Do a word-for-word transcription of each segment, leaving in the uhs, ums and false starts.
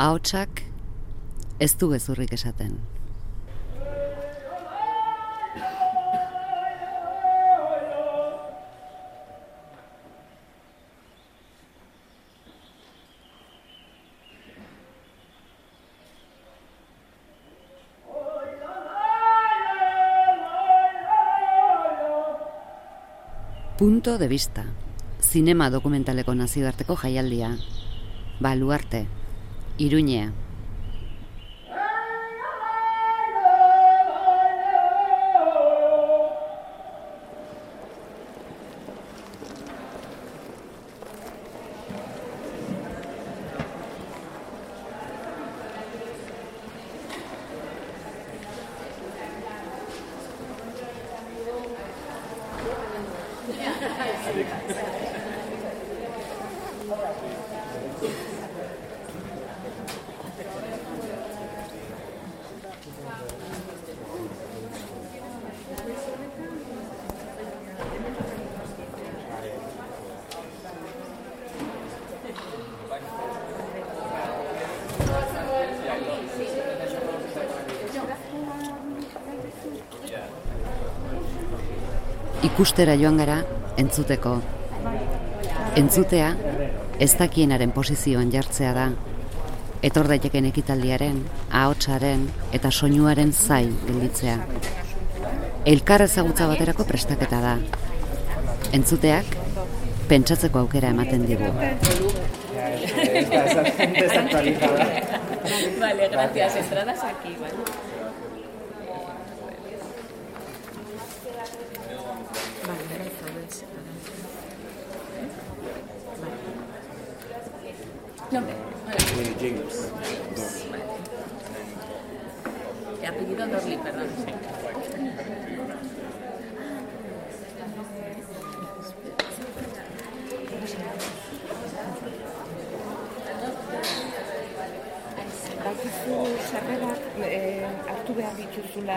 Ahotsak ez du gezurrik esaten. Punto de vista. Zinema dokumentaleko nazioarteko jaialdia. Baluarte. Iruñea. Ikustera joan gara entzuteko. Entzutea ez dakienaren posizioan jartzea da. Etor daiteken ekitaldiaren, ahotsaren eta soinuaren zain gelditzea. Elkar ezagutza baterako prestaketa da. Entzuteak pentsatzeko aukera ematen digu. Vale, gracias. Entradas aquí, vale. Nombre. Eh, James. Vale. El apellido Dorley, perdón. Bakizu sarrerak hartu behar dituzula.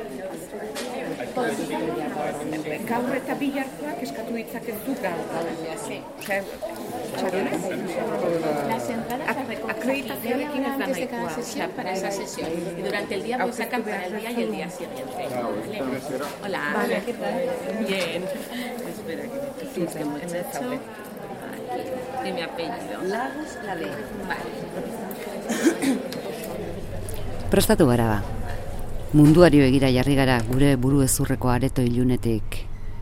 Gaur eta bilarkoak eskatu ditzakezu gaur. Osea, txaronez? Las entradas se recogen antes de cada sesión para esa sesión. Y durante el día pues sacan para el día y el día siguiente. ¿Vale? Hola. Vale, ¿qué tal? Bien. Espera que me quite el muchacho. Y mi apellido. Lagos la ley. Vale. Prestatu gara ba. Munduari begira jarri gara gure buru ezurreko areto ilunetik.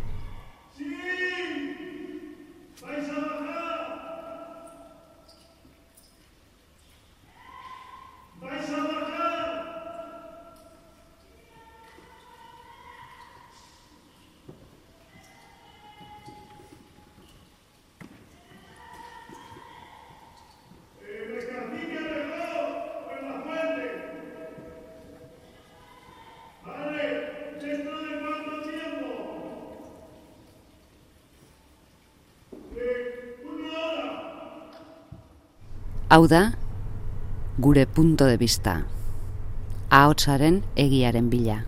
Hau da, gure punto de vista. Ahotsaren egiaren bila.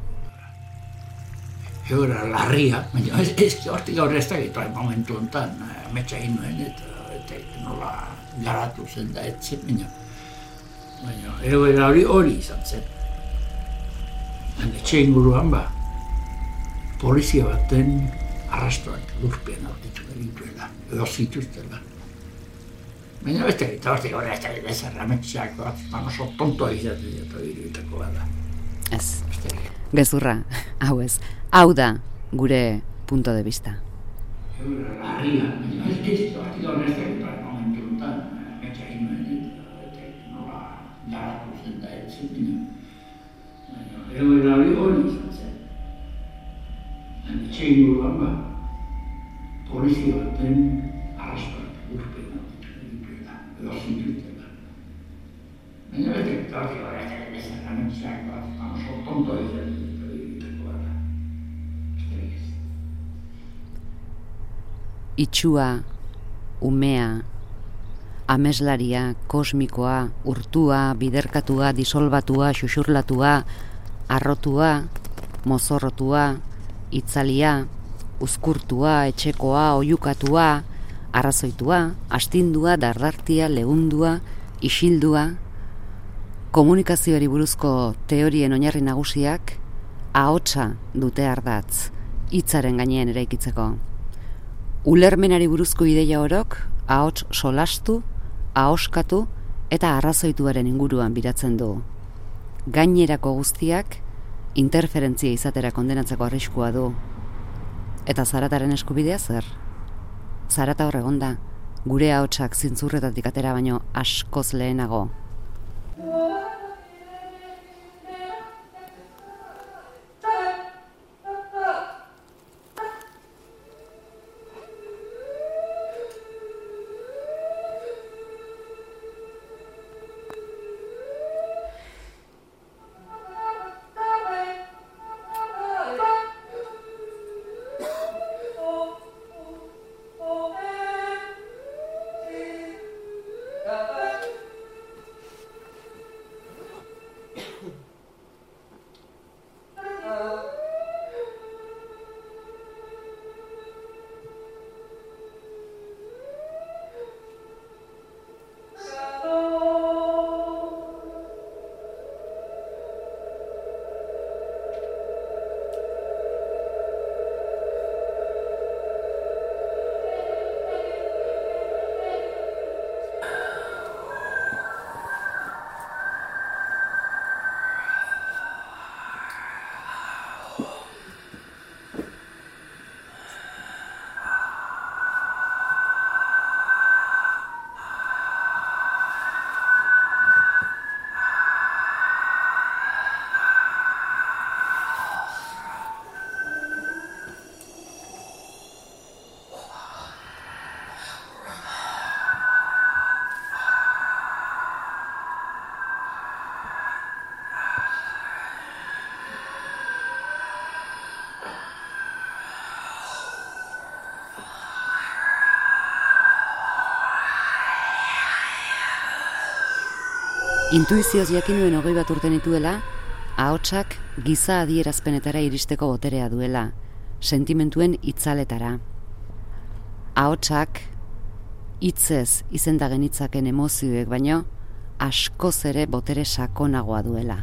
Eura larria, baina ez, ez hortik gaur ez dakit momentu honetan, metxa egin nuen eta, eta nola garatu zen da etzen, baina, baina egoera hori hori izan zen. Etxe inguruan ba, polizia baten arrastoak lurpean aurkitu genituela, edo zituztela. Baina ez dakit, hortik gaur ez dakit ez errametxeak bat, oso tontoa izatea eta biruitako bada. Ez, gezurra, hau ez. Hau da gure punto de vista. Larria, baina ez ez hortik gaur ez dakit momentu honetan, metxa egin nuen eta nola garatu zen da etzen, baina egoera hori hori izan zen. Etxe inguruan ba, polizia baten arrastoak lurpean aurkitu genituela, edo zituztela. Baina ez dakit, hortik gaur ez dakit ez errametxeak bat, oso tontoa izatea eta biruitako bada. Itxua, umea, ameslaria, kosmikoa, urtua, biderkatua, disolbatua, xuxurlatua, arrotua, mozorrotua, itzalia, uzkurtua, etxekoa, oihukatua, arrazoitua, astindua, dardartia, leundua, isildua, Komunikazioari buruzko teorien oinarri nagusiak ahotsa dute ardatz, hitzaren gainean eraikitzeko. Ulermenari buruzko ideia orok ahots solastu, ahoskatu eta arrazoituaren inguruan biratzen du. Gainerako guztiak interferentzia izatera kondenatzeko arriskua du. Eta Zarataren eskubidea zer? Zarata hor egonda, gure ahotsak zintzurretatik atera baino askoz lehenago. Intuizioz jakin nuen hogei bat urte nituela, ahotsak giza adierazpenetara iristeko boterea duela, sentimentuen itzaletara. Ahotsak hitzez izenda genitzaken emozioek baino askoz ere botere sakonagoa duela.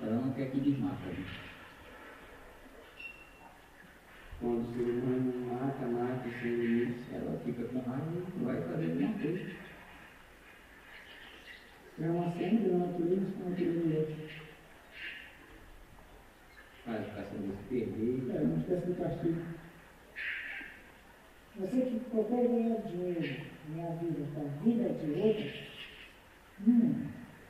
ela não quer que desmata. Né? Quando o ser humano mata, mata sem limites, ela fica com raiva e vai fazer a mesma coisa. É uma cena da natureza com aquele mulher. A educação desse perder. É uma espécie de castigo. Você que procura ganhar dinheiro, minha vida, com a vida de outros, hum.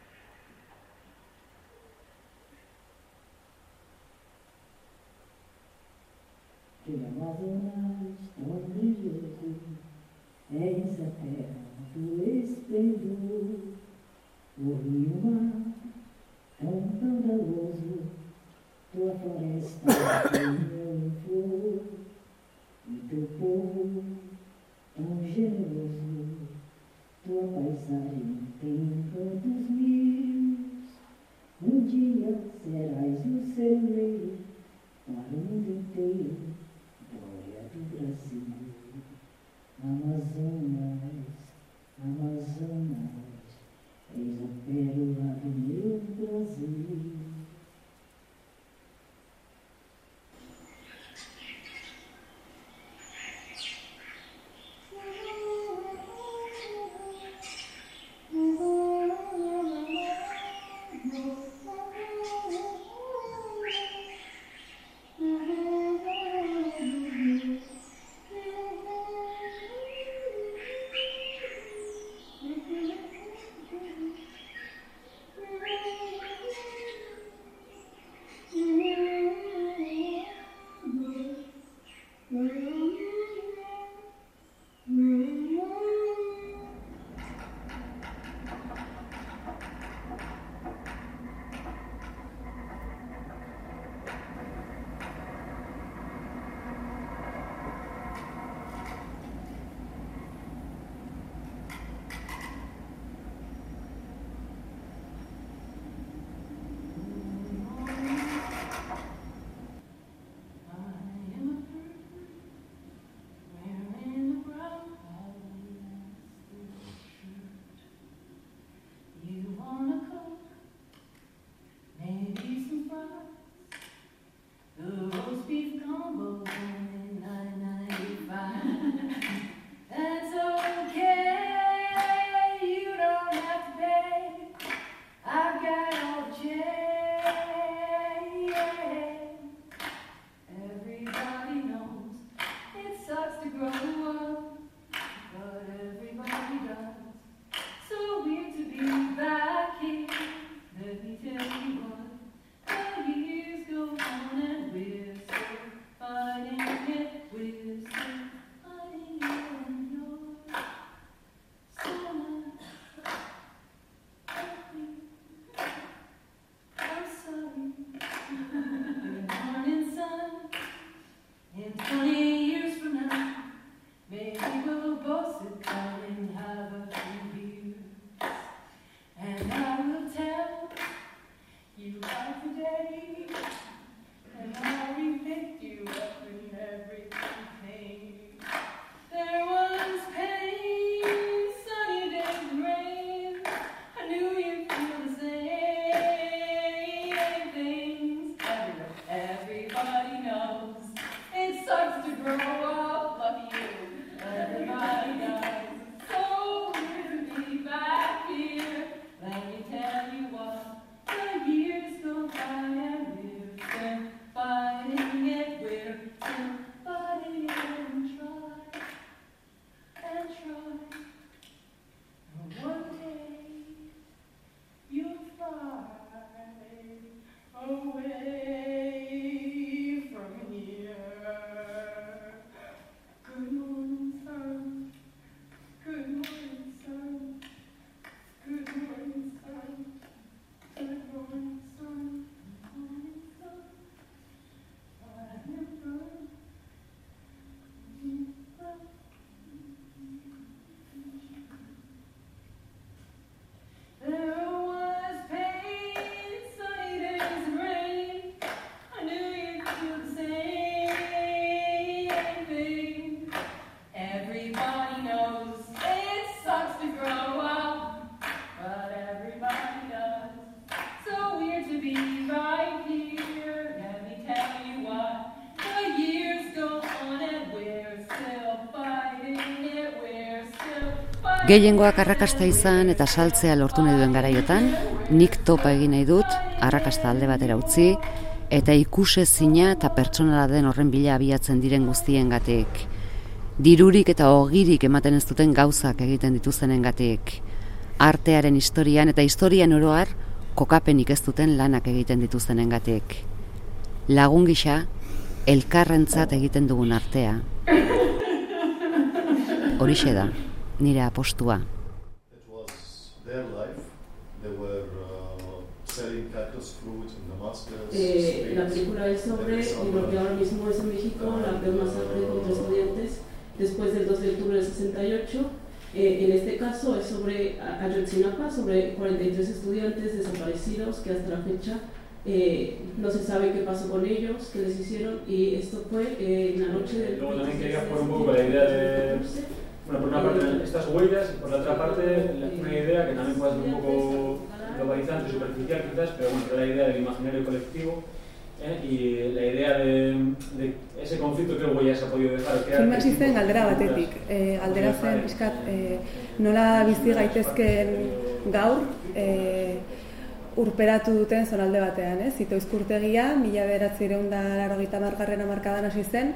Que o Amazonas tão brilhoso, és a terra do esplendor, o rio mar tão caudaloso, tua floresta em flor, e teu povo tão generoso, tua paisagem tem tantos rios, um dia serás o celeiro para o mundo inteiro, glória do Brasil. Amazonas, Amazonas, és a pérola do meu Brasil. Let me tell you what, the years go on and we're still fighting. Gehiengoak arrakasta izan eta saltzea lortu nahi duen garaiotan, nik topa egin nahi dut, arrakasta alde batera utzi, eta ikusezina eta pertsonala den horren bila abiatzen diren guztiengatik. Dirurik eta ogirik ematen ez duten gauzak egiten dituztenengatik. Artearen historian eta historian oroar kokapenik ez duten lanak egiten dituztenengatik. Lagun gisa, elkarrentzat egiten dugun artea. Horixe da, nire apostua. Eh, la película es sobre lo que ahora mismo es en México, la peor masacre contra estudiantes después del dos de octubre del sesenta y ocho. Eh, en este caso es sobre Ayotzinapa, sobre cuarenta y tres estudiantes desaparecidos que hasta la fecha eh, no se sabe qué pasó con ellos, qué les hicieron, y esto fue eh, en la noche del... Luego también quería jugar un poco con la idea de... Bueno, por una parte estas huellas y por la otra parte una idea que también puede ser un poco globalizante, superficial quizás, pero bueno, la idea del imaginario colectivo eh, y la idea de, de ese conflicto que huellas se ha podido dejar. Filma hasi zen galdera batetik, eh, galdera zen pixkat eh, nola bizi gaitezken gaur eh, urperatu duten zonalde batean, ez? Ito Izkurtegia, mila bederatziehun eta laurogeita hamargarren hamarkadan hasi zen,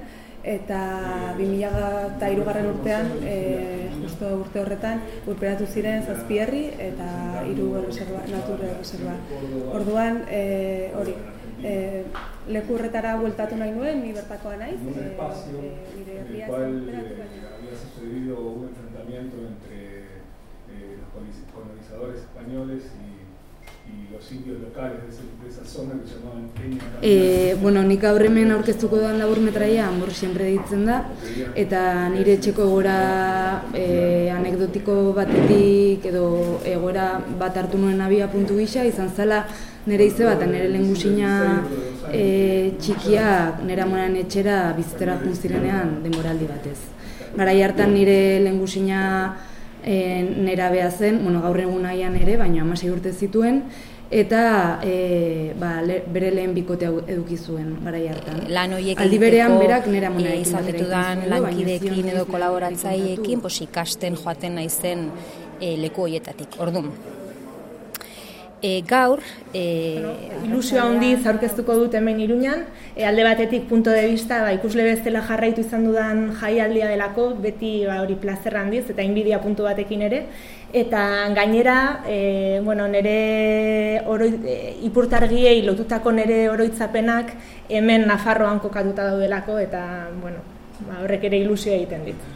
eta bi mila hirugarren urtean, e, justo urte horretan, urperatu ziren zazpi herri eta hiru natur erreserba. Orduan, e, hori, e, leku horretara bueltatu nahi nuen, ni bertakoa naiz, e, e, nire herria urperatu baina. Había sucedido un enfrentamiento entre eh, los colonizadores españoles y y los indios locales de, ese, de esa zona que llamaban Kenia. Eh, bueno, nik gaur hemen aurkeztuko duan laburmetraia Amor siempre deitzen da, eta nire etxeko egoera eh, anekdotiko batetik edo egoera bat hartu nuen abia puntu gisa, izan zela nire ize bat, nire lehengusina eh, txikiak nire amonan etxera bizitera jun zirenean denboraldi batez. Garai hartan nire lehengusina E, nera beha zen, bueno, gaur egun nahian ere, baina hamasei urte zituen, eta e, ba, le, bere lehen bikote eduki zuen garai hartan. Lan horiek aldi berean berak nera monarekin e, izan ditudan lankideekin edo kolaboratzaileekin pos ikasten joaten naizen e, leku horietatik. Ordun. E, gaur e, bueno, ilusio handiz aurkeztuko dut hemen Iruñan, e, alde batetik punto de vista ba, ikusle bezala jarraitu izan dudan jaialdia delako, beti ba, hori plazer handiz eta inbidia puntu batekin ere, eta gainera e, bueno, nire oroi, e, ipurtargiei lotutako nire oroitzapenak hemen Nafarroan kokatuta daudelako, eta bueno, ba, horrek ere ilusio egiten dit.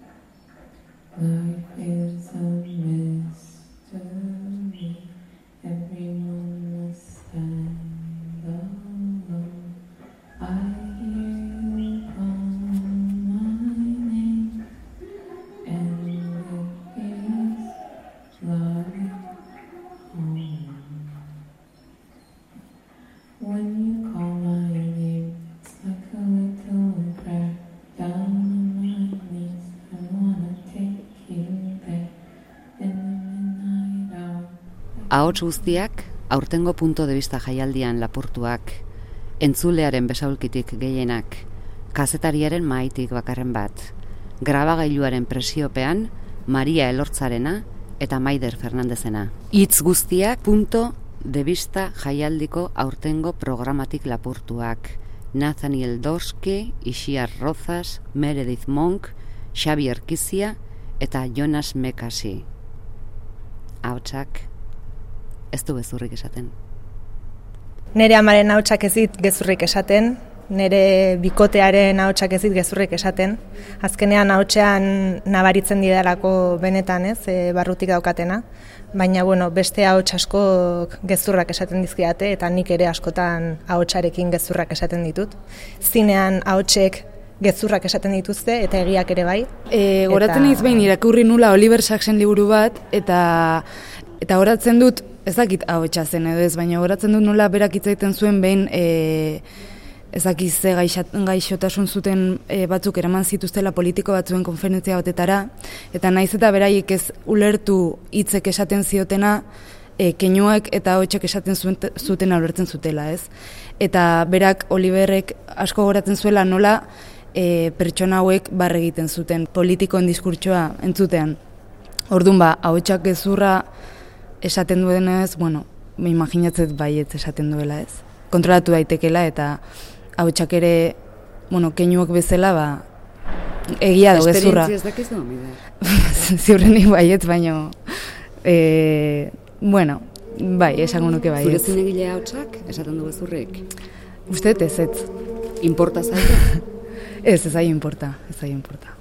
Everyone must stand alone. I hear you call my name, and it is like home. When you call my name, it's like a little prayer down on my knees. I wanna take you there in the midnight hour. Ahots guztiak, aurtengo punto de vista jaialdian lapurtuak, entzulearen besaulkitik gehienak, kazetariaren maitik bakarren bat, grabagailuaren presiopean, Maria Elortzarena eta Maider Fernandezena. Hitz guztiak punto de vista jaialdiko aurtengo programatik lapurtuak, Nathaniel Dorsky, Ixiar Rozas, Meredith Monk, Xabi Erkizia eta Jonas Mekasi. Ahotsak ez du gezurrik esaten. Nere amaren ahotsak ez dit gezurrik esaten, nere bikotearen ahotsak ez dit gezurrik esaten. Azkenean ahotsean nabaritzen didalako benetan, ez, e, barrutik daukatena. Baina bueno, beste ahots askok gezurrak esaten dizkiate eta nik ere askotan ahotsarekin gezurrak esaten ditut. Zinean ahotsek gezurrak esaten dituzte eta egiak ere bai. E, goratzen naiz behin irakurri nula Oliver Sacksen liburu bat eta eta goratzen dut ez dakit ahotsa zen edo ez, baina goratzen dut nola berak hitz egiten zuen behin e, ez dakit ze gaixotasun zuten e, batzuk eraman zituztela politiko batzuen konferentzia batetara, eta naiz eta beraiek ez ulertu hitzek esaten ziotena, e, keinuak eta ahotsek esaten zuten ulertzen zutela, ez? Eta berak Oliverrek asko goratzen zuela nola e, pertsona hauek barre egiten zuten politikoen diskurtsoa entzutean. Orduan ba, ahotsak gezurra esaten duenez, bueno, imaginatzet baietz esaten duela ez. Kontrolatu daitekela eta ahotsak ere, bueno, keinuak bezala, ba, egia du gezurra. Esperientzia ez dakiz da, Mider? Ziurrenik baietz, baino, e, bueno, bai, esango nuke baietz. Zure zinegile ahotsak esaten du gezurrek? Uste ez ez. Importa zaite? Ez, ez aio importa, ez aio importa.